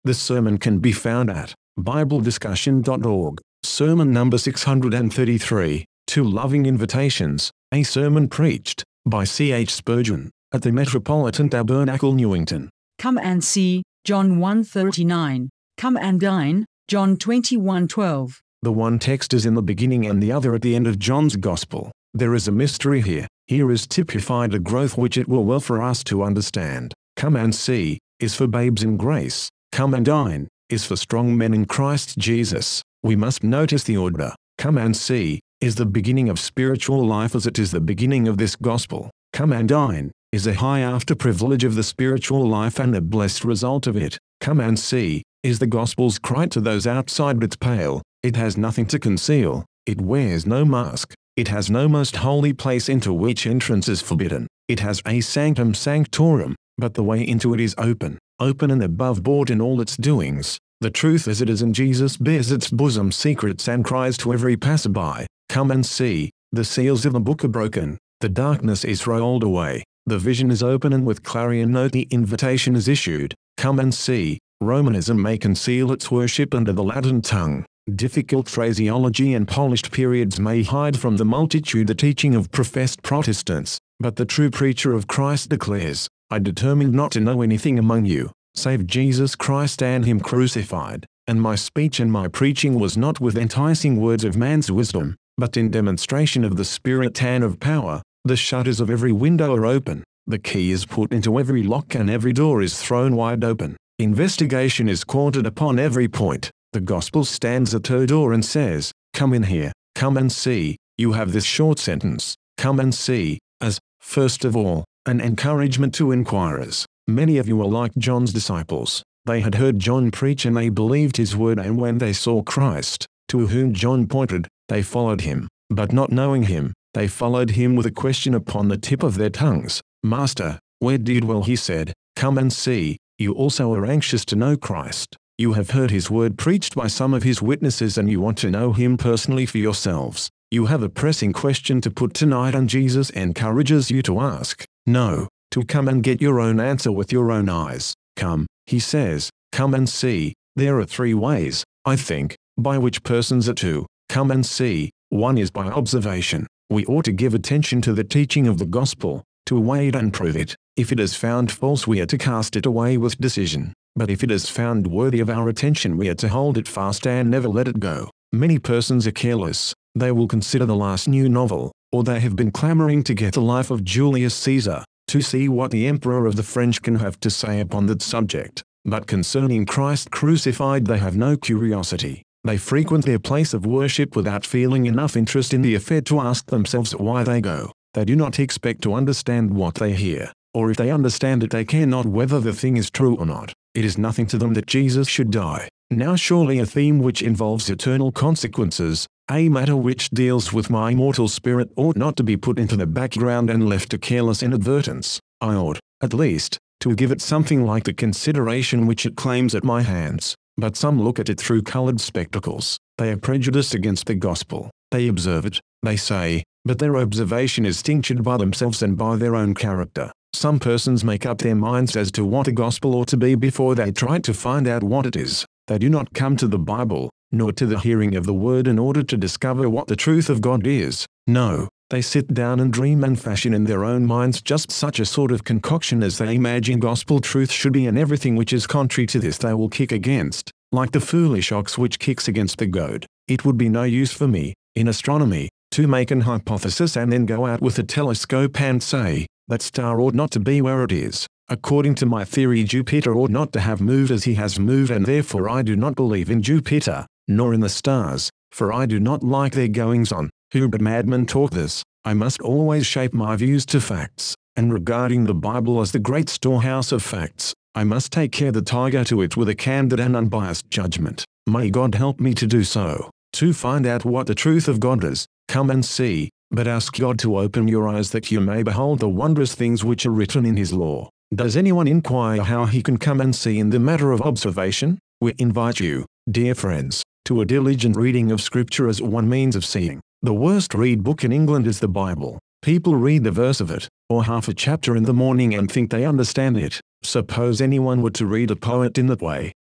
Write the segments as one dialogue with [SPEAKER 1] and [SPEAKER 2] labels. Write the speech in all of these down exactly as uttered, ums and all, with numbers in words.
[SPEAKER 1] This sermon can be found at bible discussion dot org. Sermon number six hundred thirty-three, Two Loving Invitations, a sermon preached by C H Spurgeon at the Metropolitan Tabernacle, Newington.
[SPEAKER 2] Come and see, John one thirty-nine. Come and dine, John twenty-one twelve.
[SPEAKER 1] The one text is in the beginning and the other at the end of John's Gospel. There is a mystery here. Here is typified a growth which it were well for us to understand. Come and see is for babes in grace. Come and dine is for strong men in Christ Jesus. We must notice the order. Come and see is the beginning of spiritual life as it is the beginning of this gospel. Come and dine is a high after privilege of the spiritual life and a blessed result of it. Come and see is the gospel's cry to those outside its pale. It has nothing to conceal. It wears no mask. It has no most holy place into which entrance is forbidden. It has a sanctum sanctorum, but the way into it is open, open and above board in all its doings. The truth as it is in Jesus bears its bosom secrets and cries to every passerby, come and see. The seals of the book are broken. The darkness is rolled away. The vision is open and with clarion note the invitation is issued. Come and see. Romanism may conceal its worship under the Latin tongue. Difficult phraseology and polished periods may hide from the multitude the teaching of professed Protestants, but the true preacher of Christ declares, I determined not to know anything among you, save Jesus Christ and him crucified, and my speech and my preaching was not with enticing words of man's wisdom, but in demonstration of the Spirit and of power. The shutters of every window are open, the key is put into every lock and every door is thrown wide open. Investigation is courted upon every point. The gospel stands at her door and says, come in here, come and see. You have this short sentence, come and see, as, first of all, an encouragement to inquirers. Many of you are like John's disciples. They had heard John preach and they believed his word, and when they saw Christ, to whom John pointed, they followed him. But not knowing him, they followed him with a question upon the tip of their tongues. Master, where do you dwell? He said, come and see. You also are anxious to know Christ. You have heard his word preached by some of his witnesses and you want to know him personally for yourselves. You have a pressing question to put tonight and Jesus encourages you to ask, no, to come and get your own answer with your own eyes. Come, he says, come and see. There are three ways, I think, by which persons are to come and see. One is by observation. We ought to give attention to the teaching of the gospel, to weigh it and prove it. If it is found false we are to cast it away with decision. But if it is found worthy of our attention we are to hold it fast and never let it go. Many persons are careless. They will consider the last new novel, or they have been clamoring to get the life of Julius Caesar, to see what the emperor of the French can have to say upon that subject. But concerning Christ crucified they have no curiosity. They frequent their place of worship without feeling enough interest in the affair to ask themselves why they go. They do not expect to understand what they hear, or if they understand it they care not whether the thing is true or not. It is nothing to them that Jesus should die. Now surely a theme which involves eternal consequences, a matter which deals with my mortal spirit, ought not to be put into the background and left to careless inadvertence. I ought, at least, to give it something like the consideration which it claims at my hands. But some look at it through colored spectacles. They are prejudiced against the gospel. They observe it, they say, but their observation is tinctured by themselves and by their own character. Some persons make up their minds as to what a gospel ought to be before they try to find out what it is. They do not come to the Bible, nor to the hearing of the word in order to discover what the truth of God is. No, they sit down and dream and fashion in their own minds just such a sort of concoction as they imagine gospel truth should be, and everything which is contrary to this they will kick against, like the foolish ox which kicks against the goad. It would be no use for me, in astronomy, to make an hypothesis and then go out with a telescope and say, that star ought not to be where it is. According to my theory Jupiter ought not to have moved as he has moved, and therefore I do not believe in Jupiter, nor in the stars, for I do not like their goings on. Who but madmen talk this? I must always shape my views to facts, and regarding the Bible as the great storehouse of facts, I must take care that I go to it with a candid and unbiased judgment. May God help me to do so. To find out what the truth of God is, come and see, but ask God to open your eyes that you may behold the wondrous things which are written in his law. Does anyone inquire how he can come and see in the matter of observation? We invite you, dear friends, to a diligent reading of Scripture as one means of seeing. The worst read book in England is the Bible. People read the verse of it, or half a chapter in the morning and think they understand it. Suppose anyone were to read a poet in that way,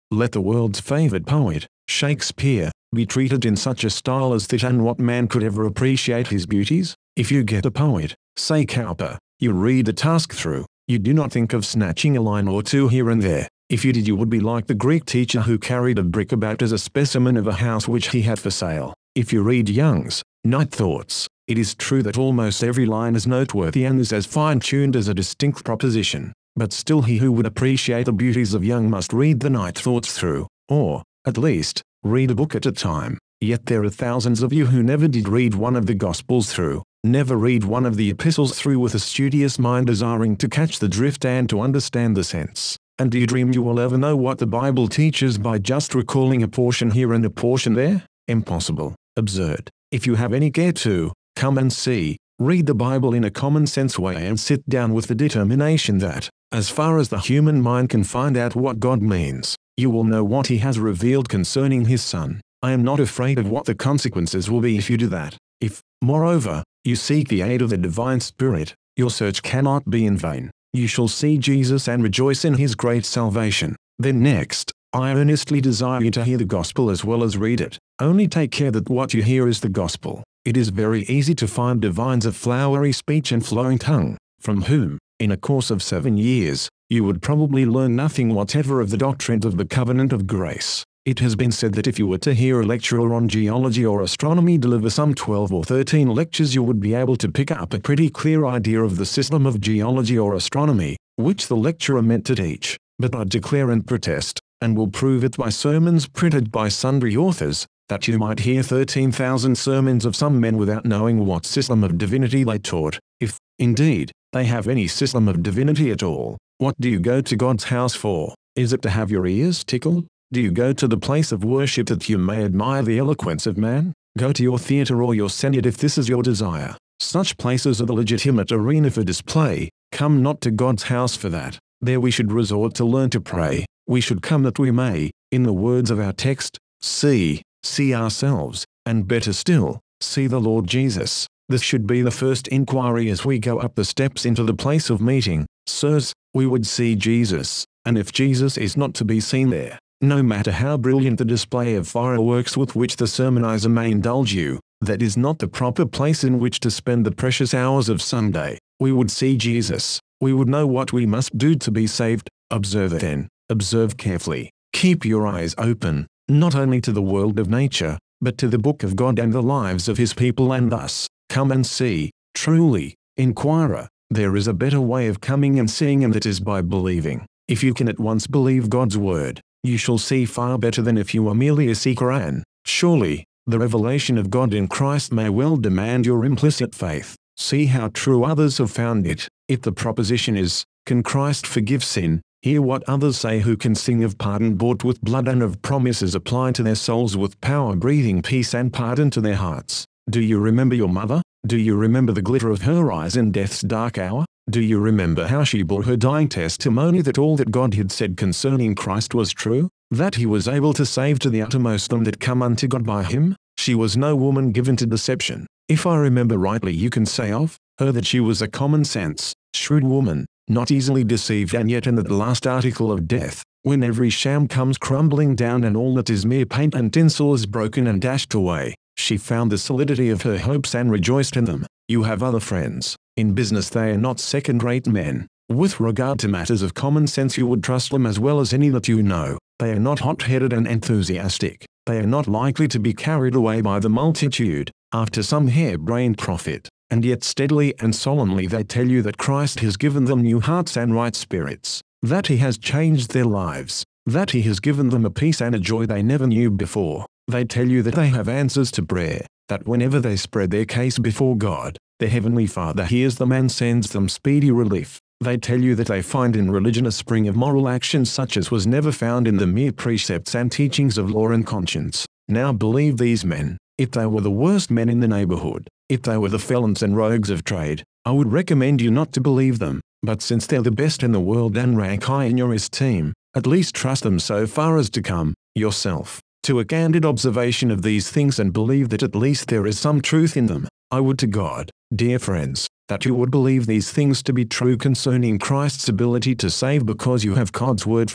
[SPEAKER 1] Let the world's favorite poet, Shakespeare, be treated in such a style as that, and what man could ever appreciate his beauties? If you get a poet, say Cowper, you read the task through, you do not think of snatching a line or two here and there. If you did, you would be like the Greek teacher who carried a brick about as a specimen of a house which he had for sale. If you read Young's Night Thoughts, it is true that almost every line is noteworthy and is as fine-tuned as a distinct proposition, but still he who would appreciate the beauties of Young must read the Night Thoughts through, or, at least, read a book at a time. Yet there are thousands of you who never did read one of the Gospels through, never read one of the epistles through with a studious mind desiring to catch the drift and to understand the sense. And do you dream you will ever know what the Bible teaches by just recalling a portion here and a portion there? Impossible. Absurd. If you have any care to, come and see, read the Bible in a common-sense way and sit down with the determination that, as far as the human mind can find out what God means, you will know what He has revealed concerning His Son. I am not afraid of what the consequences will be if you do that. If, moreover, you seek the aid of the Divine Spirit, your search cannot be in vain. You shall see Jesus and rejoice in His great salvation. Then next, I earnestly desire you to hear the gospel as well as read it. Only take care that what you hear is the gospel. It is very easy to find divines of flowery speech and flowing tongue, from whom, in a course of seven years, you would probably learn nothing whatever of the doctrine of the covenant of grace. It has been said that if you were to hear a lecturer on geology or astronomy deliver some twelve or thirteen lectures, you would be able to pick up a pretty clear idea of the system of geology or astronomy, which the lecturer meant to teach. But I declare and protest, and will prove it by sermons printed by sundry authors, that you might hear thirteen thousand sermons of some men without knowing what system of divinity they taught. If, indeed, they have any system of divinity at all, what do you go to God's house for? Is it to have your ears tickled? Do you go to the place of worship that you may admire the eloquence of man? Go to your theatre or your senate if this is your desire. Such places are the legitimate arena for display. Come not to God's house for that. There we should resort to learn to pray. We should come that we may, in the words of our text, see, see ourselves, and better still, see the Lord Jesus. This should be the first inquiry as we go up the steps into the place of meeting. Sirs, we would see Jesus, and if Jesus is not to be seen there, no matter how brilliant the display of fireworks with which the sermonizer may indulge you, that is not the proper place in which to spend the precious hours of Sunday. We would see Jesus. We would know what we must do to be saved. Observe it then. Observe carefully. Keep your eyes open, not only to the world of nature, but to the book of God and the lives of His people, and thus, come and see. Truly, inquirer, there is a better way of coming and seeing, and that is by believing. If you can at once believe God's word, you shall see far better than if you were merely a seeker, and, surely, the revelation of God in Christ may well demand your implicit faith. See how true others have found it. If the proposition is, can Christ forgive sin? Hear what others say who can sing of pardon bought with blood and of promises applied to their souls with power, breathing peace and pardon to their hearts. Do you remember your mother? Do you remember the glitter of her eyes in death's dark hour? Do you remember how she bore her dying testimony that all that God had said concerning Christ was true? That He was able to save to the uttermost them that come unto God by Him? She was no woman given to deception. If I remember rightly, you can say of her that she was a common sense, shrewd woman, not easily deceived, and yet in that last article of death, when every sham comes crumbling down and all that is mere paint and tinsel is broken and dashed away, she found the solidity of her hopes and rejoiced in them. You have other friends. In business they are not second-rate men. With regard to matters of common sense you would trust them as well as any that you know. They are not hot-headed and enthusiastic. They are not likely to be carried away by the multitude, after some hair-brained profit, and yet steadily and solemnly they tell you that Christ has given them new hearts and right spirits, that He has changed their lives, that He has given them a peace and a joy they never knew before. They tell you that they have answers to prayer, that whenever they spread their case before God, the Heavenly Father hears them and sends them speedy relief. They tell you that they find in religion a spring of moral action such as was never found in the mere precepts and teachings of law and conscience. Now believe these men. If they were the worst men in the neighborhood, if they were the felons and rogues of trade, I would recommend you not to believe them. But since they're the best in the world and rank high in your esteem, at least trust them so far as to come, yourself, to a candid observation of these things and believe that at least there is some truth in them. I would to God, dear friends, that you would believe these things to be true concerning Christ's ability to save, because you have God's word for it.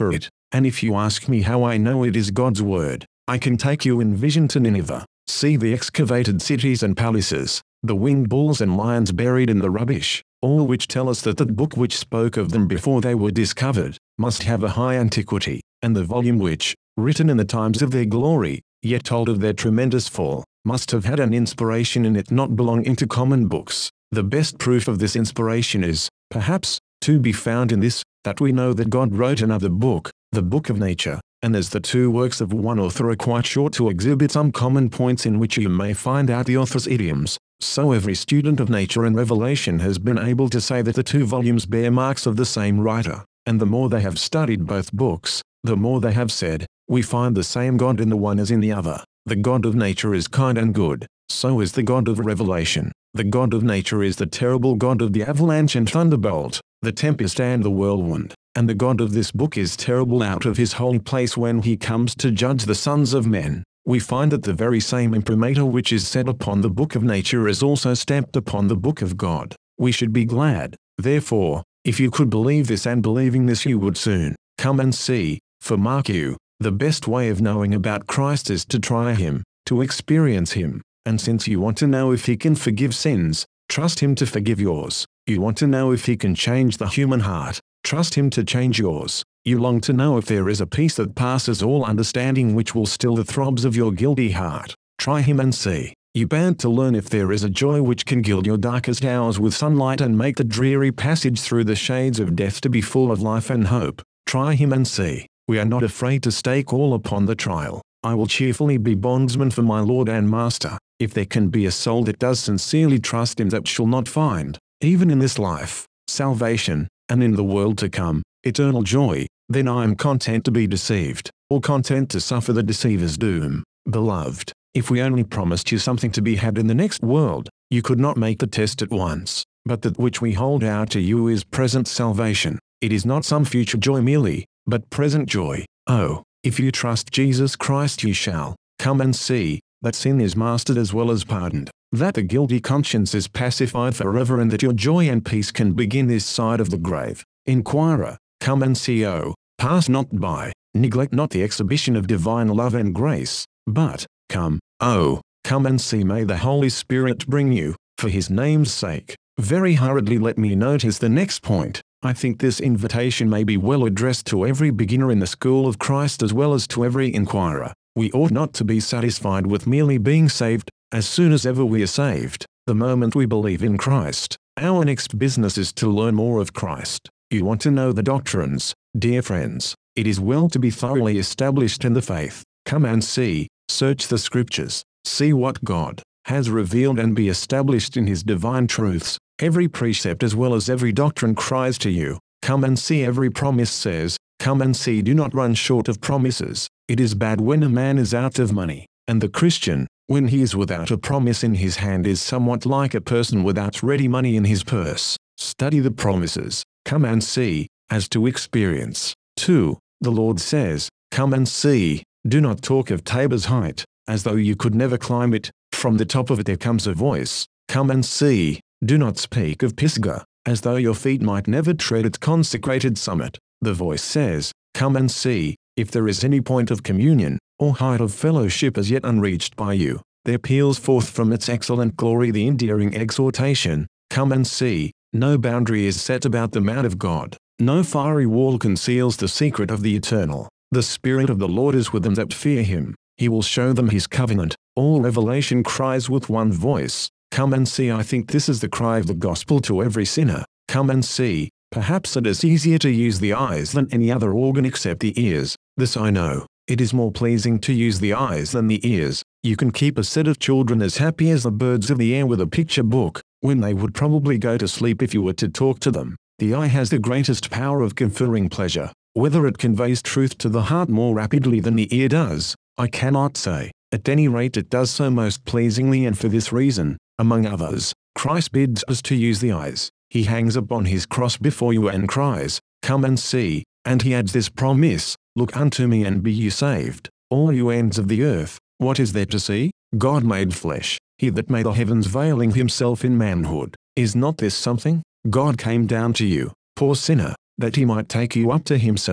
[SPEAKER 1] And if you ask me how I know it is God's word, I can take you in vision to Nineveh, see the excavated cities and palaces, the winged bulls and lions buried in the rubbish, all which tell us that the book which spoke of them before they were discovered, must have a high antiquity, and the volume which, written in the times of their glory, yet told of their tremendous fall, must have had an inspiration in it not belonging to common books. The best proof of this inspiration is, perhaps, to be found in this, that we know that God wrote another book, the book of nature, and as the two works of one author are quite sure to exhibit some common points in which you may find out the author's idioms, so every student of nature and revelation has been able to say that the two volumes bear marks of the same writer, and the more they have studied both books, the more they have said, we find the same God in the one as in the other. The God of nature is kind and good, so is the God of revelation. The God of nature is the terrible God of the avalanche and thunderbolt, the tempest and the whirlwind, and the God of this book is terrible out of his holy place when he comes to judge the sons of men. We find that the very same imprimatur which is set upon the book of nature is also stamped upon the book of God. We should be glad, therefore, if you could believe this, and believing this you would soon come and see, for mark you, the best way of knowing about Christ is to try him, to experience him, and since you want to know if he can forgive sins, trust him to forgive yours. You want to know if he can change the human heart, trust him to change yours. You long to know if there is a peace that passes all understanding which will still the throbs of your guilty heart, try him and see. You band to learn if there is a joy which can gild your darkest hours with sunlight and make the dreary passage through the shades of death to be full of life and hope, try him and see. We are not afraid to stake all upon the trial. I will cheerfully be bondsman for my Lord and Master. If there can be a soul that does sincerely trust him that shall not find, even in this life, salvation, and in the world to come, eternal joy, then I am content to be deceived, or content to suffer the deceiver's doom. Beloved, if we only promised you something to be had in the next world, you could not make the test at once, but that which we hold out to you is present salvation. It is not some future joy merely, but present joy. Oh, if you trust Jesus Christ you shall, come and see, that sin is mastered as well as pardoned, that the guilty conscience is pacified forever, and that your joy and peace can begin this side of the grave. Inquirer, come and see. Oh, pass not by, neglect not the exhibition of divine love and grace, but, come, oh, come and see. May the Holy Spirit bring you, for his name's sake. Very hurriedly let me notice the next point. I think this invitation may be well addressed to every beginner in the school of Christ as well as to every inquirer. We ought not to be satisfied with merely being saved. As soon as ever we are saved, the moment we believe in Christ, our next business is to learn more of Christ. You want to know the doctrines, dear friends. It is well to be thoroughly established in the faith. Come and see, search the scriptures, see what God has revealed and be established in his divine truths. Every precept as well as every doctrine cries to you, come and see. Every promise says, come and see. Do not run short of promises. It is bad when a man is out of money, and the Christian, when he is without a promise in his hand, is somewhat like a person without ready money in his purse. Study the promises, come and see, as to experience. two. The Lord says, come and see. Do not talk of Tabor's height, as though you could never climb it. From the top of it there comes a voice, come and see. Do not speak of Pisgah, as though your feet might never tread its consecrated summit. The voice says, come and see. If there is any point of communion, or height of fellowship as yet unreached by you, there peals forth from its excellent glory the endearing exhortation, come and see. No boundary is set about the mount of God. No fiery wall conceals the secret of the eternal. The Spirit of the Lord is with them that fear him. He will show them his covenant. All revelation cries with one voice, come and see. I think this is the cry of the gospel to every sinner. Come and see. Perhaps it is easier to use the eyes than any other organ except the ears. This I know. It is more pleasing to use the eyes than the ears. You can keep a set of children as happy as the birds of the air with a picture book, when they would probably go to sleep if you were to talk to them. The eye has the greatest power of conferring pleasure. Whether it conveys truth to the heart more rapidly than the ear does, I cannot say. At any rate it does so most pleasingly, and for this reason, among others, Christ bids us to use the eyes. He hangs upon his cross before you and cries, come and see, and he adds this promise, look unto me and be ye saved, all you ends of the earth. What is there to see? God made flesh, he that made the heavens veiling himself in manhood. Is not this something? God came down to you, poor sinner, that he might take you up to himself.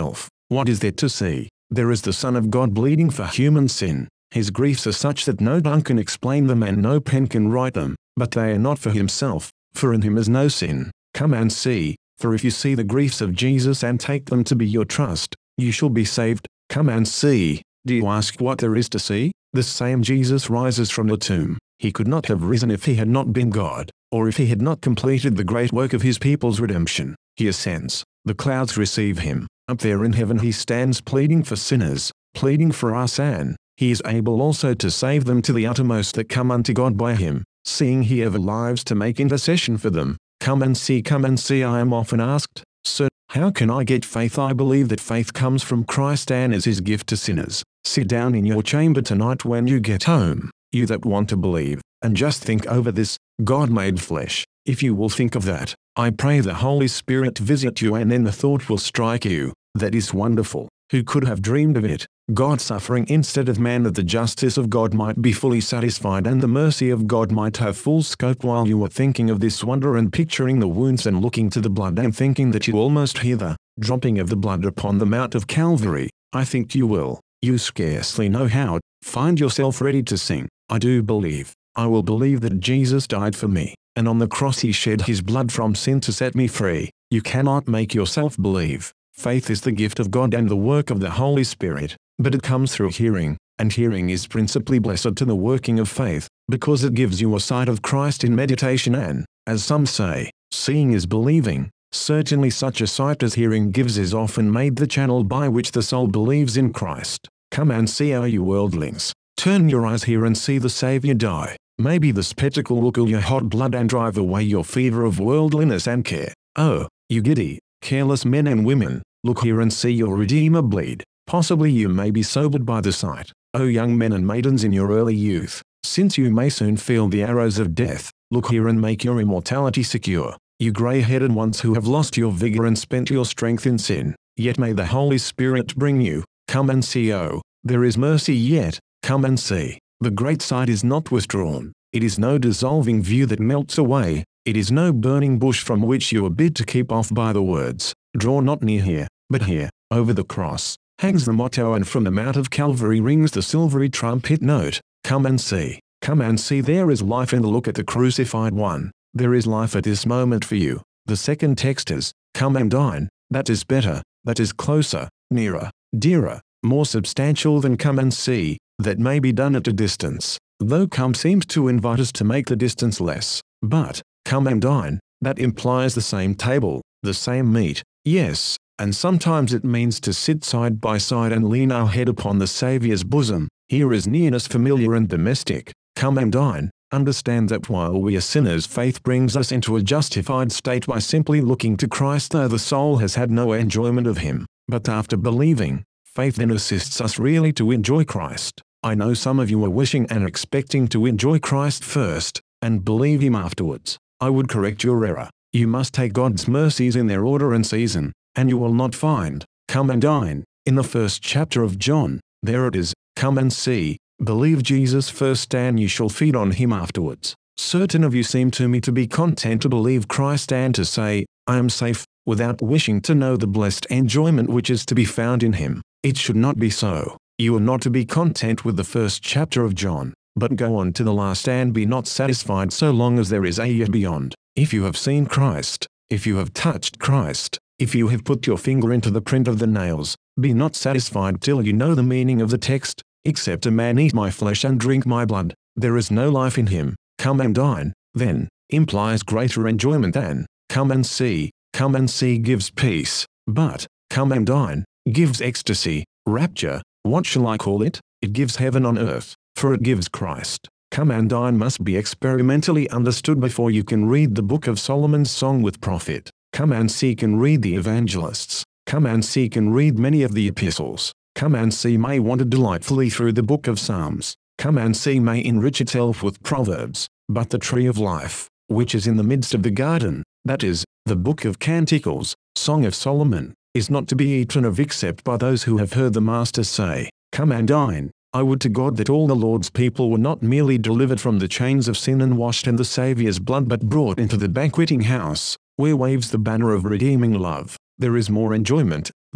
[SPEAKER 1] What is there to see? There is the Son of God bleeding for human sin. His griefs are such that no tongue can explain them and no pen can write them, but they are not for himself, for in him is no sin. Come and see, for if you see the griefs of Jesus and take them to be your trust, you shall be saved. Come and see. Do you ask what there is to see? The same Jesus rises from the tomb. He could not have risen if he had not been God, or if he had not completed the great work of his people's redemption. He ascends. The clouds receive him. Up there in heaven he stands pleading for sinners, pleading for us, and he is able also to save them to the uttermost that come unto God by him, seeing he ever lives to make intercession for them. Come and see, come and see. I am often asked, Sir, how can I get faith? I believe that faith comes from Christ and is his gift to sinners. Sit down in your chamber tonight when you get home, you that want to believe, and just think over this, God made flesh. If you will think of that, I pray the Holy Spirit visit you, and then the thought will strike you, that is wonderful. Who could have dreamed of it? God suffering instead of man, that the justice of God might be fully satisfied and the mercy of God might have full scope. While you are thinking of this wonder and picturing the wounds and looking to the blood and thinking that you almost hear the dropping of the blood upon the Mount of Calvary, I think you will, you scarcely know how, find yourself ready to sing. I do believe, I will believe that Jesus died for me, and on the cross he shed his blood from sin to set me free. You cannot make yourself believe. Faith is the gift of God and the work of the Holy Spirit, but it comes through hearing, and hearing is principally blessed to the working of faith, because it gives you a sight of Christ in meditation, and, as some say, seeing is believing. Certainly such a sight as hearing gives is often made the channel by which the soul believes in Christ. Come and see, O you worldlings. Turn your eyes here and see the Saviour die. Maybe the spectacle will cool your hot blood and drive away your fever of worldliness and care. Oh, you giddy, careless men and women, look here and see your Redeemer bleed. Possibly you may be sobered by the sight. O young men and maidens in your early youth, since you may soon feel the arrows of death, look here and make your immortality secure. You grey-headed ones who have lost your vigor and spent your strength in sin, yet may the Holy Spirit bring you. Come and see, oh, there is mercy yet. Come and see. The great sight is not withdrawn. It is no dissolving view that melts away. It is no burning bush from which you are bid to keep off by the words, draw not near here, but here, over the cross, hangs the motto, and from the Mount of Calvary rings the silvery trumpet note. Come and see. Come and see. There is life in the look at the crucified one. There is life at this moment for you. The second text is, come and dine. That is better. That is closer, nearer, dearer, more substantial than come and see. That may be done at a distance, though come seems to invite us to make the distance less. But, come and dine, that implies the same table, the same meat, yes, and sometimes it means to sit side by side and lean our head upon the Saviour's bosom. Here is nearness familiar and domestic. Come and dine. Understand that while we are sinners, faith brings us into a justified state by simply looking to Christ, though the soul has had no enjoyment of him. But after believing, faith then assists us really to enjoy Christ. I know some of you are wishing and expecting to enjoy Christ first, and believe him afterwards. I would correct your error. You must take God's mercies in their order and season, and you will not find, come and dine, in the first chapter of John. There it is, come and see. Believe Jesus first and you shall feed on him afterwards. Certain of you seem to me to be content to believe Christ and to say, I am safe, without wishing to know the blessed enjoyment which is to be found in him. It should not be so. You are not to be content with the first chapter of John, but go on to the last and be not satisfied so long as there is a yet beyond. If you have seen Christ, if you have touched Christ, if you have put your finger into the print of the nails, be not satisfied till you know the meaning of the text. Except a man eat my flesh and drink my blood, there is no life in him. Come and dine, then, implies greater enjoyment than, come and see. Come and see gives peace, but, come and dine, gives ecstasy, rapture. What shall I call it? It gives heaven on earth, for it gives Christ. Come and dine must be experimentally understood before you can read the book of Solomon's Song with profit. Come and seek and read the evangelists. Come and seek and read many of the epistles. Come and see may wander delightfully through the book of Psalms. Come and see may enrich itself with Proverbs. But the tree of life, which is in the midst of the garden, that is, the book of Canticles, Song of Solomon, is not to be eaten of except by those who have heard the Master say, come and dine. I would to God that all the Lord's people were not merely delivered from the chains of sin and washed in the Saviour's blood, but brought into the banqueting house, where waves the banner of redeeming love. There is more enjoyment, then,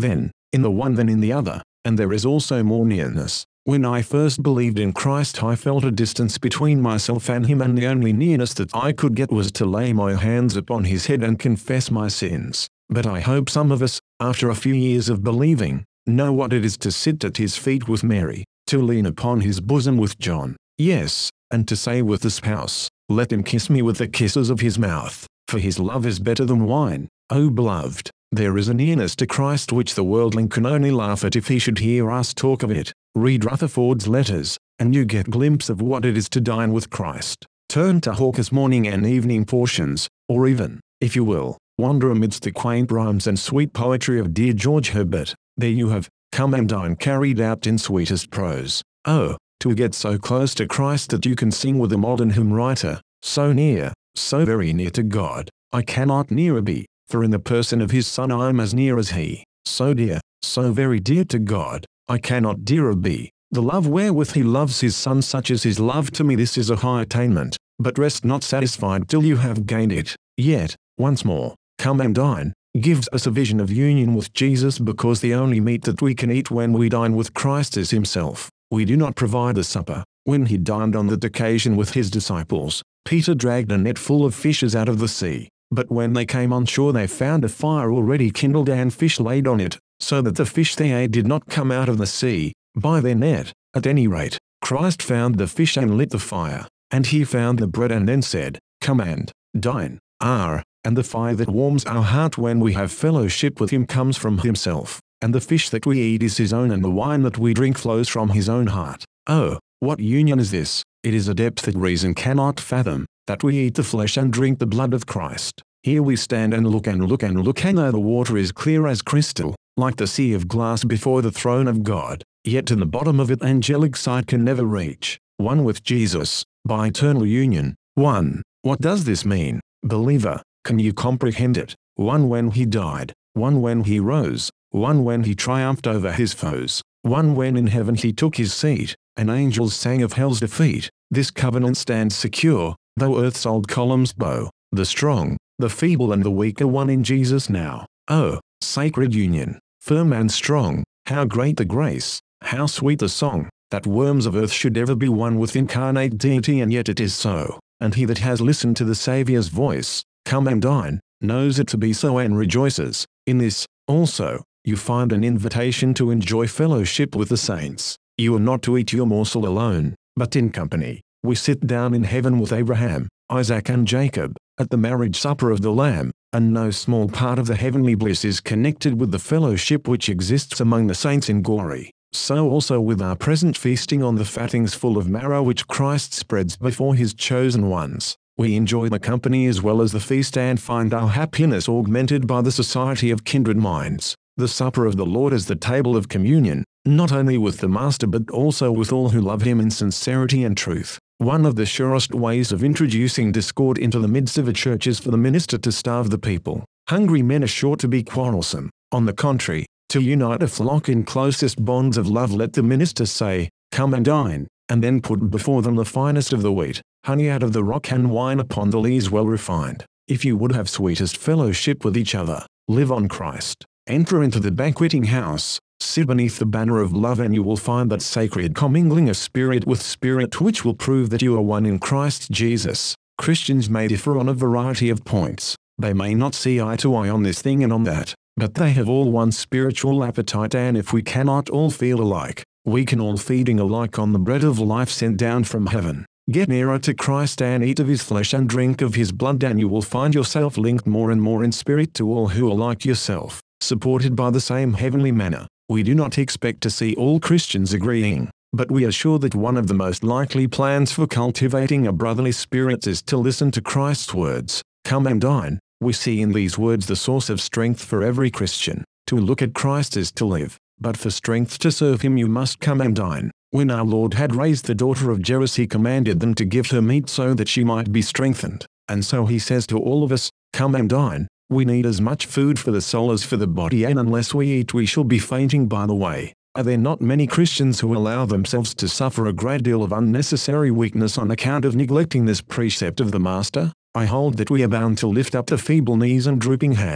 [SPEAKER 1] in the one than in the other, and there is also more nearness. When I first believed in Christ, I felt a distance between myself and him, and the only nearness that I could get was to lay my hands upon his head and confess my sins. But I hope some of us, after a few years of believing, know what it is to sit at his feet with Mary, to lean upon his bosom with John, yes, and to say with the spouse, "Let him kiss me with the kisses of his mouth, for his love is better than wine." O beloved, there is a nearness to Christ which the worldling can only laugh at if he should hear us talk of it. Read Rutherford's letters, and you get a glimpse of what it is to dine with Christ. Turn to Hawke's morning and evening portions, or even, if you will, wander amidst the quaint rhymes and sweet poetry of dear George Herbert. There you have Come and Dine carried out in sweetest prose. Oh, to get so close to Christ that you can sing with a modern hymn writer, so near, so very near to God, I cannot nearer be, for in the person of his Son I am as near as he, so dear, so very dear to God, I cannot dearer be. The love wherewith he loves his Son, such as his love to me, this is a high attainment, but rest not satisfied till you have gained it. Yet, once more, Come and Dine gives us a vision of union with Jesus, because the only meat that we can eat when we dine with Christ is himself. We do not provide the supper. When he dined on that occasion with his disciples, Peter dragged a net full of fishes out of the sea, but when they came on shore they found a fire already kindled and fish laid on it, so that the fish they ate did not come out of the sea, by their net. At any rate, Christ found the fish and lit the fire, and he found the bread and then said, Come and dine. Ah, and the fire that warms our heart when we have fellowship with him comes from himself, and the fish that we eat is his own, and the wine that we drink flows from his own heart. Oh, what union is this! It is a depth that reason cannot fathom, that we eat the flesh and drink the blood of Christ. Here we stand and look and look and look, and though the water is clear as crystal, like the sea of glass before the throne of God, yet to the bottom of it angelic sight can never reach. One with Jesus, by eternal union. One. What does this mean, believer? Can you comprehend it? One when he died, one when he rose, one when he triumphed over his foes, one when in heaven he took his seat, and angels sang of hell's defeat. This covenant stands secure, though earth's old columns bow. The strong, the feeble and the weak are one in Jesus now. Oh, sacred union, firm and strong, how great the grace, how sweet the song, that worms of earth should ever be one with incarnate deity, and yet it is so. And he that has listened to the Saviour's voice, Come and dine, knows it to be so and rejoices. In this, also, you find an invitation to enjoy fellowship with the saints. You are not to eat your morsel alone, but in company. We sit down in heaven with Abraham, Isaac and Jacob, at the marriage supper of the Lamb, and no small part of the heavenly bliss is connected with the fellowship which exists among the saints in glory. So also with our present feasting on the fattings full of marrow which Christ spreads before his chosen ones. We enjoy the company as well as the feast, and find our happiness augmented by the society of kindred minds. The supper of the Lord is the table of communion, not only with the Master but also with all who love him in sincerity and truth. One of the surest ways of introducing discord into the midst of a church is for the minister to starve the people. Hungry men are sure to be quarrelsome. On the contrary, to unite a flock in closest bonds of love, let the minister say, Come and dine, and then put before them the finest of the wheat, honey out of the rock, and wine upon the lees well refined. If you would have sweetest fellowship with each other, live on Christ. Enter into the banqueting house, sit beneath the banner of love, and you will find that sacred commingling of spirit with spirit which will prove that you are one in Christ Jesus. Christians may differ on a variety of points. They may not see eye to eye on this thing and on that, but they have all one spiritual appetite, and if we cannot all feel alike, we can all feeding alike on the bread of life sent down from heaven. Get nearer to Christ and eat of his flesh and drink of his blood, and you will find yourself linked more and more in spirit to all who are like yourself, supported by the same heavenly manna. We do not expect to see all Christians agreeing, but we are sure that one of the most likely plans for cultivating a brotherly spirit is to listen to Christ's words, Come and dine. We see in these words the source of strength for every Christian. To look at Christ is to live, but for strength to serve him you must come and dine. When our Lord had raised the daughter of Jairus, he commanded them to give her meat so that she might be strengthened. And so he says to all of us, Come and dine. We need as much food for the soul as for the body, and unless we eat we shall be fainting by the way. Are there not many Christians who allow themselves to suffer a great deal of unnecessary weakness on account of neglecting this precept of the Master? I hold that we are bound to lift up the feeble knees and drooping hands,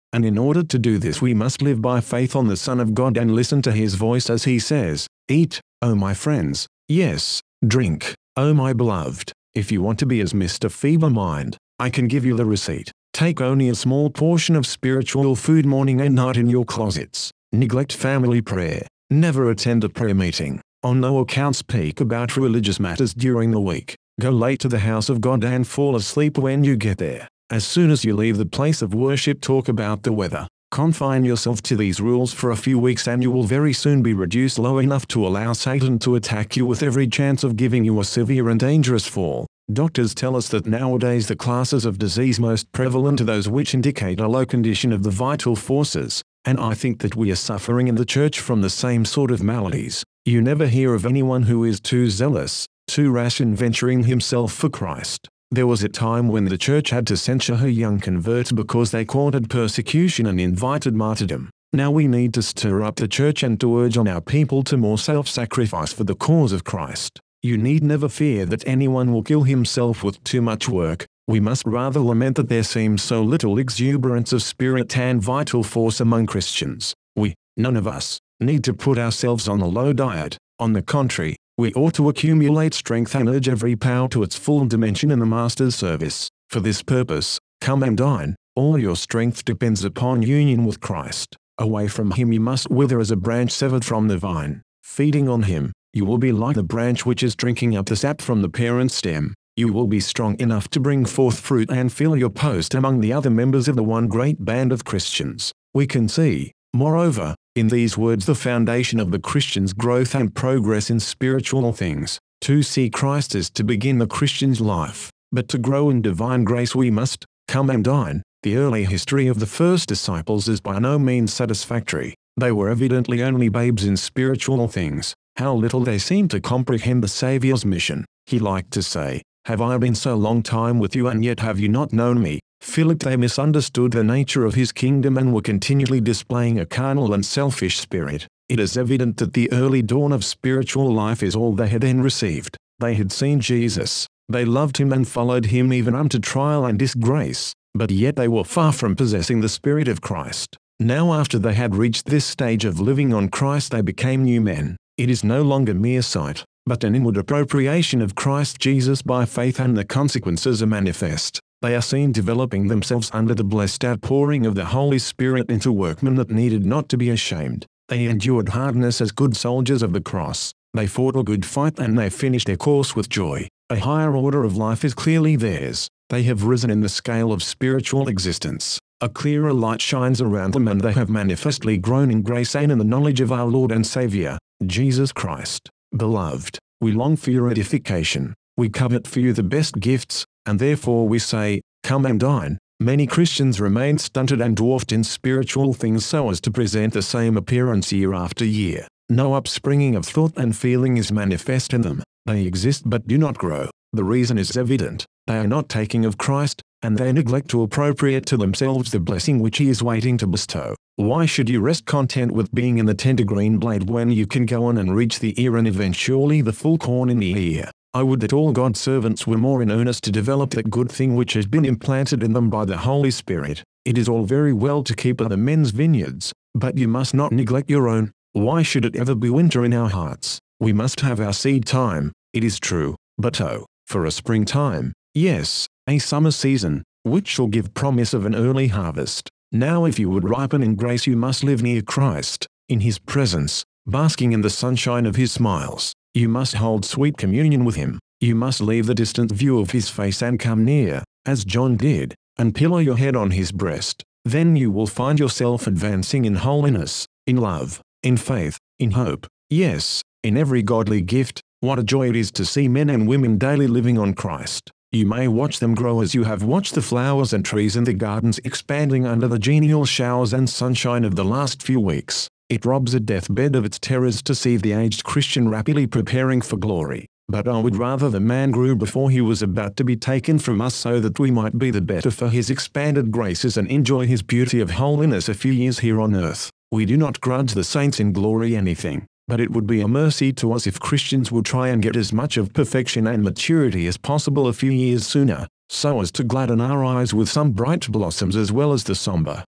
[SPEAKER 1] and in order to do this we must live by faith on the Son of God and listen to his voice as he says, "Eat, O my friends, yes, drink, O my beloved. If you want to be as Mister Feeble-Mind, I can give you the receipt. Take only a small portion of spiritual food morning and night in your closets. Neglect family prayer. Never attend a prayer meeting. On no account speak about religious matters during the week. Go late to the house of God and fall asleep when you get there. As soon as you leave the place of worship, talk about the weather. Confine yourself to these rules for a few weeks and you will very soon be reduced low enough to allow Satan to attack you with every chance of giving you a severe and dangerous fall. Doctors tell us that nowadays the classes of disease most prevalent are those which indicate a low condition of the vital forces, and I think that we are suffering in the church from the same sort of maladies. You never hear of anyone who is too zealous, too rash in venturing himself for Christ. There was a time when the church had to censure her young converts because they courted persecution and invited martyrdom. Now we need to stir up the church and to urge on our people to more self-sacrifice for the cause of Christ. You need never fear that anyone will kill himself with too much work. We must rather lament that there seems so little exuberance of spirit and vital force among Christians. We, none of us, need to put ourselves on a low diet. On the contrary, we ought to accumulate strength and urge every power to its full dimension in the Master's service. For this purpose, come and dine. All your strength depends upon union with Christ. Away from him you must wither as a branch severed from the vine. Feeding on him, you will be like the branch which is drinking up the sap from the parent stem. You will be strong enough to bring forth fruit and fill your post among the other members of the one great band of Christians. We can see, moreover, in these words the foundation of the Christian's growth and progress in spiritual things. To see Christ is to begin the Christian's life, but to grow in divine grace we must come and dine. The early history of the first disciples is by no means satisfactory. They were evidently only babes in spiritual things. How little they seemed to comprehend the Saviour's mission. He liked to say, "Have I been so long time with you and yet have you not known me?" Philip, they misunderstood the nature of his kingdom and were continually displaying a carnal and selfish spirit. It is evident that the early dawn of spiritual life is all they had then received. They had seen Jesus. They loved him and followed him even unto trial and disgrace, but yet they were far from possessing the Spirit of Christ. Now after they had reached this stage of living on Christ they became new men. It is no longer mere sight, but an inward appropriation of Christ Jesus by faith, and the consequences are manifest. They are seen developing themselves under the blessed outpouring of the Holy Spirit into workmen that needed not to be ashamed. They endured hardness as good soldiers of the cross. They fought a good fight and they finished their course with joy. A higher order of life is clearly theirs. They have risen in the scale of spiritual existence. A clearer light shines around them and they have manifestly grown in grace and in the knowledge of our Lord and Saviour, Jesus Christ. Beloved, we long for your edification. We covet for you the best gifts, and therefore we say, come and dine. Many Christians remain stunted and dwarfed in spiritual things so as to present the same appearance year after year. No upspringing of thought and feeling is manifest in them. They exist but do not grow. The reason is evident. They are not taking of Christ, and they neglect to appropriate to themselves the blessing which he is waiting to bestow. Why should you rest content with being in the tender green blade when you can go on and reach the ear and eventually the full corn in the ear? I would that all God's servants were more in earnest to develop that good thing which has been implanted in them by the Holy Spirit. It is all very well to keep other men's vineyards, but you must not neglect your own. Why should it ever be winter in our hearts? We must have our seed time, it is true, but oh, for a springtime, yes, a summer season, which shall give promise of an early harvest. Now if you would ripen in grace you must live near Christ, in his presence, basking in the sunshine of his smiles. You must hold sweet communion with him. You must leave the distant view of his face and come near, as John did, and pillow your head on his breast. Then you will find yourself advancing in holiness, in love, in faith, in hope, yes, in every godly gift. What a joy it is to see men and women daily living on Christ. You may watch them grow as you have watched the flowers and trees in the gardens expanding under the genial showers and sunshine of the last few weeks. It robs a deathbed of its terrors to see the aged Christian rapidly preparing for glory. But I would rather the man grew before he was about to be taken from us so that we might be the better for his expanded graces and enjoy his beauty of holiness a few years here on earth. We do not grudge the saints in glory anything, but it would be a mercy to us if Christians would try and get as much of perfection and maturity as possible a few years sooner, so as to gladden our eyes with some bright blossoms as well as the somber,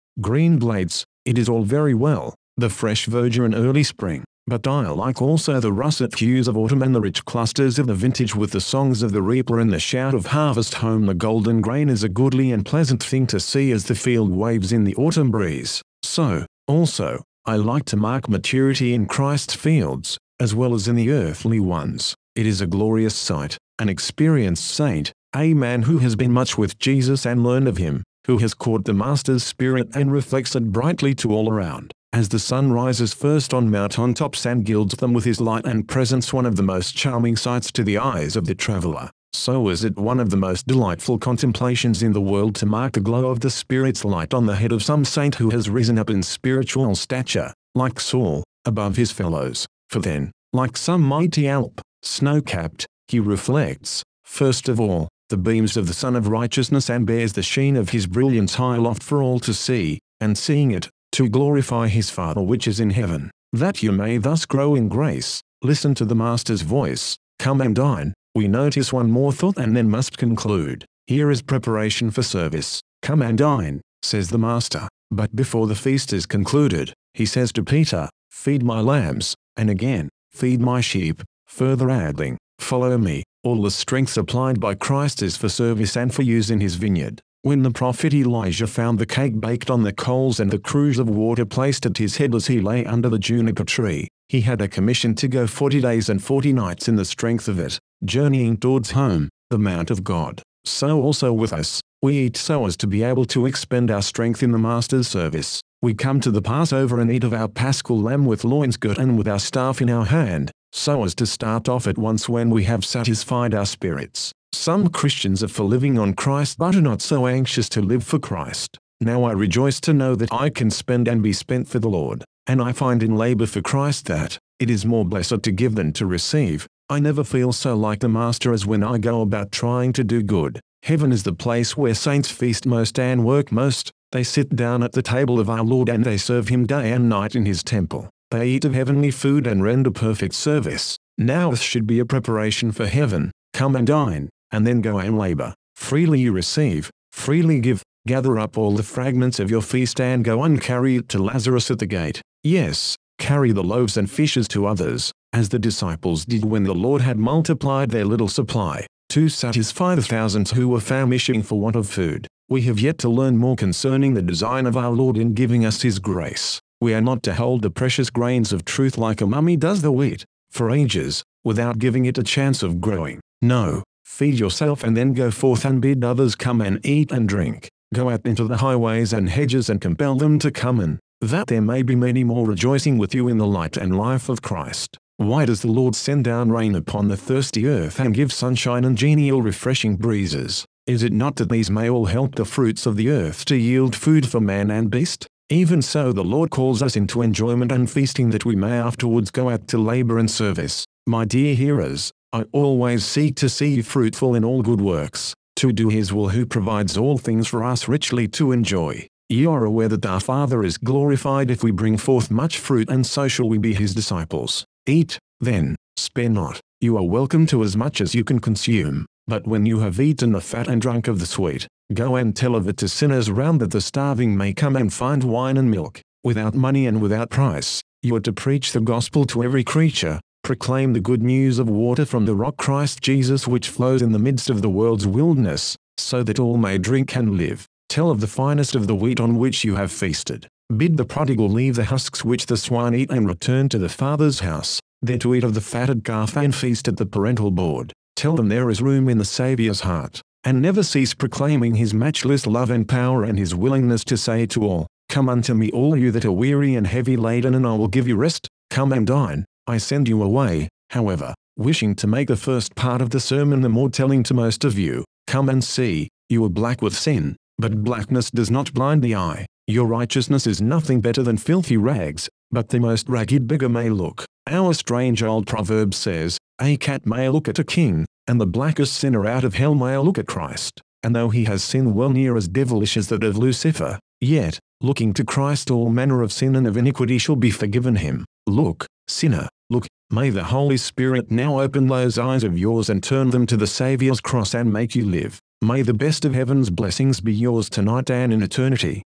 [SPEAKER 1] green blades, it is all very well, the fresh verdure in early spring, but I like also the russet hues of autumn and the rich clusters of the vintage with the songs of the reaper and the shout of harvest home. The golden grain is a goodly and pleasant thing to see as the field waves in the autumn breeze. So, also, I like to mark maturity in Christ's fields, as well as in the earthly ones. It is a glorious sight, an experienced saint, a man who has been much with Jesus and learned of him, who has caught the Master's spirit and reflects it brightly to all around. As the sun rises first on mountain tops and gilds them with his light and presence, one of the most charming sights to the eyes of the traveler, so is it one of the most delightful contemplations in the world to mark the glow of the Spirit's light on the head of some saint who has risen up in spiritual stature, like Saul, above his fellows, for then, like some mighty Alp, snow-capped, he reflects, first of all, the beams of the Sun of Righteousness and bears the sheen of his brilliance high aloft for all to see, and seeing it, to glorify his Father which is in heaven. That you may thus grow in grace, listen to the Master's voice, come and dine. We notice one more thought and then must conclude. Here is preparation for service. Come and dine, says the Master. But before the feast is concluded, he says to Peter, feed my lambs, and again, feed my sheep, further adding, follow me. All the strength supplied by Christ is for service and for use in his vineyard. When the prophet Elijah found the cake baked on the coals and the cruse of water placed at his head as he lay under the juniper tree, he had a commission to go forty days and forty nights in the strength of it, journeying towards home, the Mount of God. So also with us, we eat so as to be able to expend our strength in the Master's service. We come to the Passover and eat of our paschal lamb with loins girt and with our staff in our hand, so as to start off at once when we have satisfied our spirits. Some Christians are for living on Christ but are not so anxious to live for Christ. Now I rejoice to know that I can spend and be spent for the Lord, and I find in labor for Christ that it is more blessed to give than to receive. I never feel so like the Master as when I go about trying to do good. Heaven is the place where saints feast most and work most. They sit down at the table of our Lord and they serve him day and night in his temple. They eat of heavenly food and render perfect service. Now this should be a preparation for heaven. Come and dine, and then go and labor. Freely you receive, freely give. Gather up all the fragments of your feast and go and carry it to Lazarus at the gate. Yes, carry the loaves and fishes to others, as the disciples did when the Lord had multiplied their little supply, to satisfy the thousands who were famishing for want of food. We have yet to learn more concerning the design of our Lord in giving us his grace. We are not to hold the precious grains of truth like a mummy does the wheat, for ages, without giving it a chance of growing. No, feed yourself and then go forth and bid others come and eat and drink. Go out into the highways and hedges and compel them to come in, that there may be many more rejoicing with you in the light and life of Christ. Why does the Lord send down rain upon the thirsty earth and give sunshine and genial refreshing breezes? Is it not that these may all help the fruits of the earth to yield food for man and beast? Even so the Lord calls us into enjoyment and feasting that we may afterwards go out to labor and service. My dear hearers, I always seek to see you fruitful in all good works, to do his will who provides all things for us richly to enjoy. You are aware that our Father is glorified if we bring forth much fruit, and so shall we be his disciples. Eat, then, spare not. You are welcome to as much as you can consume, but when you have eaten the fat and drunk of the sweet, go and tell of it to sinners round, that the starving may come and find wine and milk, without money and without price. You are to preach the gospel to every creature, proclaim the good news of water from the rock Christ Jesus which flows in the midst of the world's wilderness, so that all may drink and live. Tell of the finest of the wheat on which you have feasted. Bid the prodigal leave the husks which the swine eat and return to the Father's house, there to eat of the fatted calf and feast at the parental board. Tell them there is room in the Saviour's heart, and never cease proclaiming his matchless love and power and his willingness to say to all, come unto me all you that are weary and heavy laden, and I will give you rest. Come and dine. I send you away, however, wishing to make the first part of the sermon the more telling to most of you. Come and see, you are black with sin, but blackness does not blind the eye. Your righteousness is nothing better than filthy rags, but the most ragged beggar may look. Our strange old proverb says, a cat may look at a king, and the blackest sinner out of hell may look at Christ. And though he has sin well near as devilish as that of Lucifer, yet, looking to Christ all manner of sin and of iniquity shall be forgiven him. Look, sinner, look, may the Holy Spirit now open those eyes of yours and turn them to the Saviour's cross and make you live. May the best of heaven's blessings be yours tonight and in eternity.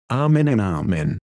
[SPEAKER 1] Amen and Amen.